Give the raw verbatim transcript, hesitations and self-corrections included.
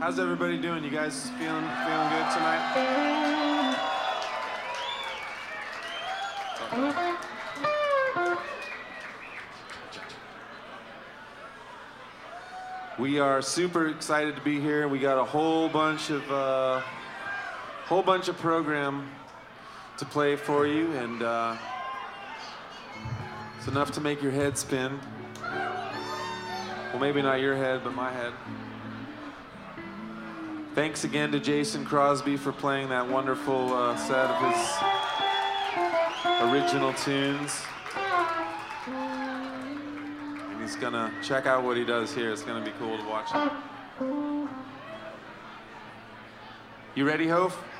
How's everybody doing? You guys feeling feeling good tonight? We are super excited to be here. We got a whole bunch of uh, whole bunch of program to play for you, and uh, it's enough to make your head spin. Well, maybe not your head, but my head. Thanks again to Jason Crosby for playing that wonderful uh, set of his original tunes. And he's gonna check out what he does here. It's gonna be cool to watch him. You ready, Hof?